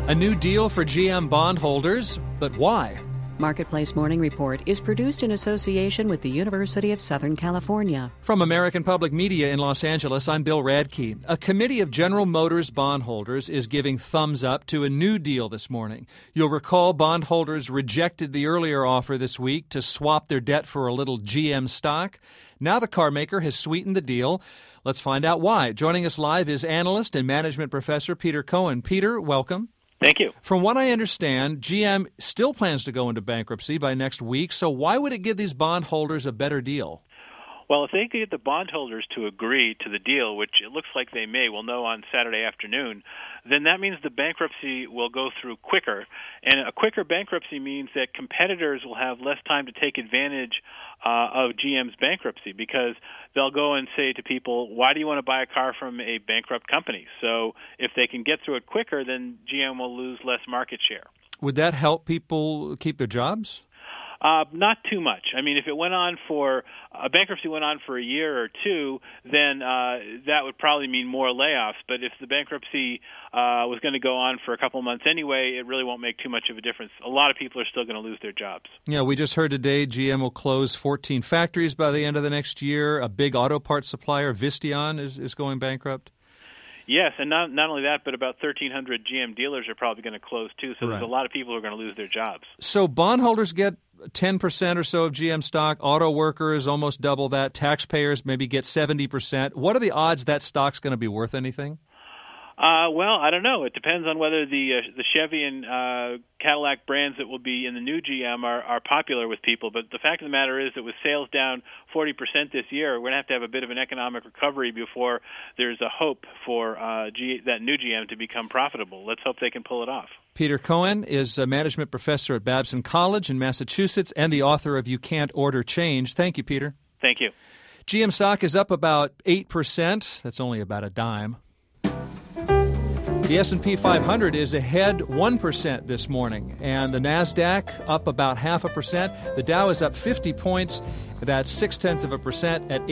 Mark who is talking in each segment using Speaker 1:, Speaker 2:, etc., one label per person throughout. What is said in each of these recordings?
Speaker 1: A new deal for GM bondholders, but why?
Speaker 2: Marketplace Morning Report is produced in association with the University of Southern California.
Speaker 1: From American Public Media in Los Angeles, I'm Bill Radke. A committee of General Motors bondholders is giving thumbs up to a new deal this morning. You'll recall bondholders rejected the earlier offer this week to swap their debt for a little GM stock. Now the car maker has sweetened the deal. Let's find out why. Joining us live is analyst and management professor Peter Cohen. Peter, welcome.
Speaker 3: Thank you.
Speaker 1: From what I understand, GM still plans to go into bankruptcy by next week, so why would it give these bondholders a better deal?
Speaker 3: Well, if they could get the bondholders to agree to the deal, which it looks like they may, we'll know on Saturday afternoon, then that means the bankruptcy will go through quicker. And a quicker bankruptcy means that competitors will have less time to take advantage of GM's bankruptcy, because they'll go and say to people, why do you want to buy a car from a bankrupt company? So if they can get through it quicker, then GM will lose less market share.
Speaker 1: Would that help people keep their jobs?
Speaker 3: Not too much. I mean, if it went on for a bankruptcy went on for a year or two, then that would probably mean more layoffs. But if the bankruptcy was going to go on for a couple of months anyway, it really won't make too much of a difference. A lot of people are still going to lose their jobs. Yeah,
Speaker 1: we just heard today GM will close 14 factories by the end of the next year. A big auto parts supplier, Visteon, is going bankrupt.
Speaker 3: Yes, and not only that, but about 1,300 GM dealers are probably going to close too, so There's a lot of people who are going to lose their jobs.
Speaker 1: So bondholders get 10% or so of GM stock, auto workers almost double that, taxpayers maybe get 70%. What are the odds that stock's going to be worth anything?
Speaker 3: Well, I don't know. It depends on whether the Chevy and Cadillac brands that will be in the new GM are popular with people. But the fact of the matter is that with sales down 40% this year, we're going to have a bit of an economic recovery before there's a hope for that new GM to become profitable. Let's hope they can pull it off.
Speaker 1: Peter Cohen is a management professor at Babson College in Massachusetts and the author of You Can't Order Change. Thank you, Peter.
Speaker 3: Thank you.
Speaker 1: GM stock is up about 8%. That's only about a dime. The S&P 500 is ahead 1% this morning, and the NASDAQ up about 0.5%. The Dow is up 50 points. That's 0.6% at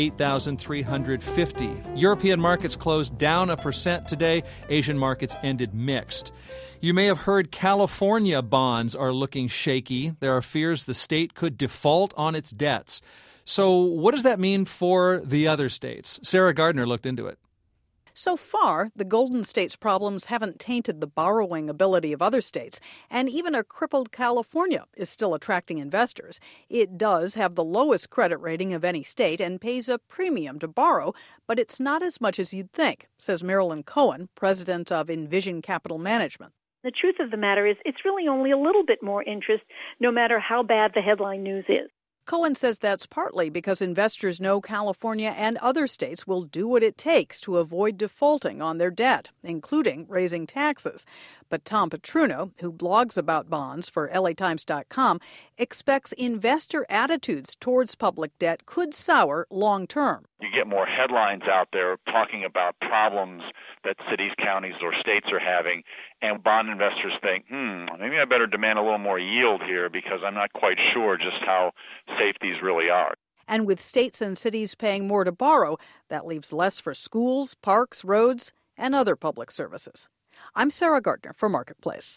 Speaker 1: 8,350. European markets closed down 1% today. Asian markets ended mixed. You may have heard California bonds are looking shaky. There are fears the state could default on its debts. So what does that mean for the other states? Sarah Gardner looked into it.
Speaker 4: So far, the Golden State's problems haven't tainted the borrowing ability of other states, and even a crippled California is still attracting investors. It does have the lowest credit rating of any state and pays a premium to borrow, but it's not as much as you'd think, says Marilyn Cohen, president of Envision Capital Management.
Speaker 5: The truth of the matter is it's really only a little bit more interest, no matter how bad the headline news is.
Speaker 4: Cohen says that's partly because investors know California and other states will do what it takes to avoid defaulting on their debt, including raising taxes. But Tom Petruno, who blogs about bonds for LATimes.com, expects investor attitudes towards public debt could sour long term.
Speaker 6: You get more headlines out there talking about problems that cities, counties, or states are having, and bond investors think, maybe I better demand a little more yield here because I'm not quite sure just how safe these really are.
Speaker 4: And with states and cities paying more to borrow, that leaves less for schools, parks, roads, and other public services. I'm Sarah Gardner for Marketplace.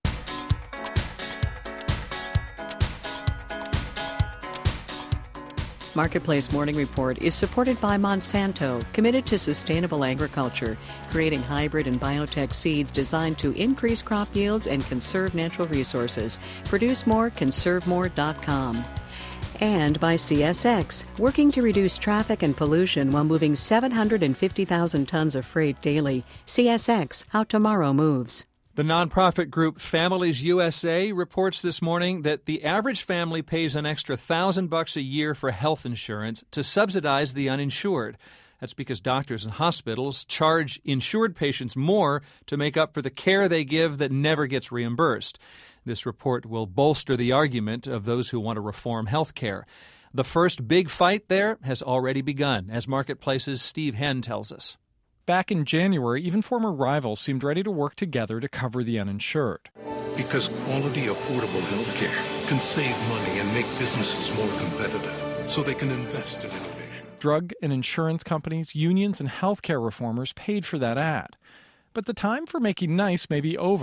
Speaker 2: Marketplace Morning Report is supported by Monsanto, committed to sustainable agriculture, creating hybrid and biotech seeds designed to increase crop yields and conserve natural resources. Produce more, conservemore.com. And by CSX, working to reduce traffic and pollution while moving 750,000 tons of freight daily. CSX, how tomorrow moves.
Speaker 1: The nonprofit group Families USA reports this morning that the average family pays an extra $1,000 a year for health insurance to subsidize the uninsured. That's because doctors and hospitals charge insured patients more to make up for the care they give that never gets reimbursed. This report will bolster the argument of those who want to reform health care. The first big fight there has already begun, as Marketplace's Steve Henn tells us.
Speaker 7: Back in January, even former rivals seemed ready to work together to cover the uninsured.
Speaker 8: Because quality, affordable health care can save money and make businesses more competitive so they can invest in innovation.
Speaker 7: Drug and insurance companies, unions, and healthcare reformers paid for that ad. But the time for making nice may be over.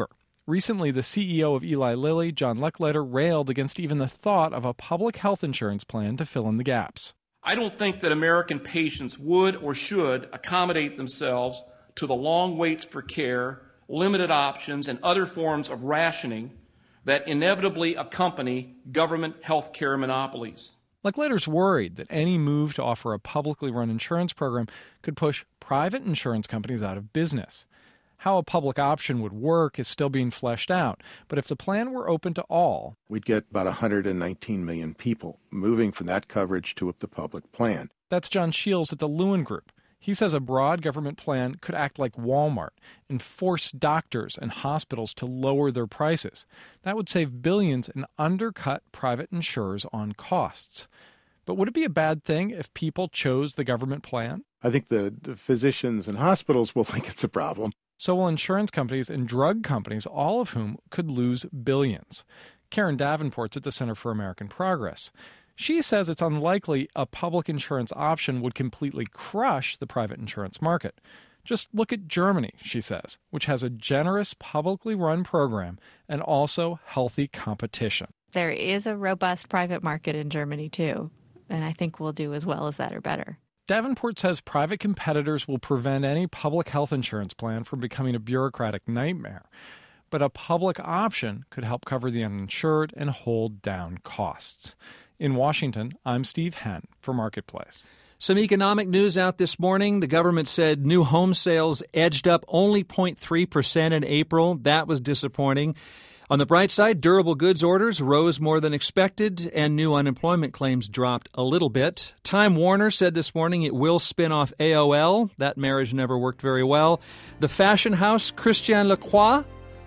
Speaker 7: Recently, the CEO of Eli Lilly, John Lechleiter, railed against even the thought of a public health insurance plan to fill in the gaps.
Speaker 9: I don't think that American patients would or should accommodate themselves to the long waits for care, limited options, and other forms of rationing that inevitably accompany government health care monopolies.
Speaker 7: Lechleiter's worried that any move to offer a publicly run insurance program could push private insurance companies out of business. How a public option would work is still being fleshed out, but if the plan were open to all,
Speaker 10: we'd get about 119 million people moving from that coverage to the public plan.
Speaker 7: That's John Shields at the Lewin Group. He says a broad government plan could act like Walmart and force doctors and hospitals to lower their prices. That would save billions and undercut private insurers on costs. But would it be a bad thing if people chose the government plan?
Speaker 10: I think the physicians and hospitals will think it's a problem.
Speaker 7: So will insurance companies and drug companies, all of whom could lose billions. Karen Davenport's at the Center for American Progress. She says it's unlikely a public insurance option would completely crush the private insurance market. Just look at Germany, she says, which has a generous publicly run program and also healthy competition.
Speaker 11: There is a robust private market in Germany, too, and I think we'll do as well as that or better.
Speaker 7: Davenport says private competitors will prevent any public health insurance plan from becoming a bureaucratic nightmare. But a public option could help cover the uninsured and hold down costs. In Washington, I'm Steve Henn for Marketplace.
Speaker 1: Some economic news out this morning. The government said new home sales edged up only 0.3% in April. That was disappointing. On the bright side, durable goods orders rose more than expected, and new unemployment claims dropped a little bit. Time Warner said this morning it will spin off AOL. That marriage never worked very well. The fashion house Christian Lacroix,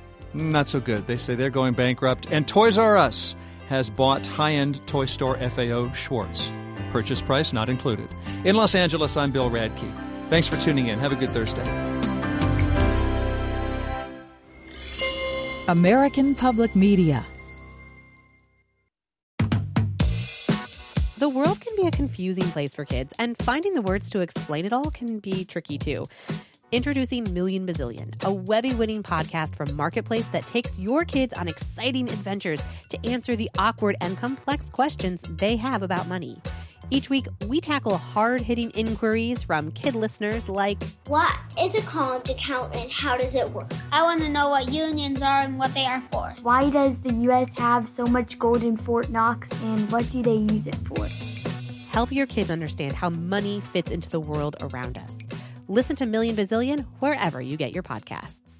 Speaker 1: not so good. They say they're going bankrupt. And Toys R Us has bought high-end toy store FAO Schwartz. Purchase price not included. In Los Angeles, I'm Bill Radke. Thanks for tuning in. Have a good Thursday.
Speaker 12: American Public Media.
Speaker 13: The world can be a confusing place for kids, and finding the words to explain it all can be tricky too. Introducing Million Bazillion, a Webby-winning podcast from Marketplace that takes your kids on exciting adventures to answer the awkward and complex questions they have about money. Each week, we tackle hard-hitting inquiries from kid listeners like,
Speaker 14: what is a college account and how does it work? I want to know what unions are and what they are for.
Speaker 15: Why does the U.S. have so much gold in Fort Knox and what do they use it for?
Speaker 13: Help your kids understand how money fits into the world around us. Listen to Million Bazillion wherever you get your podcasts.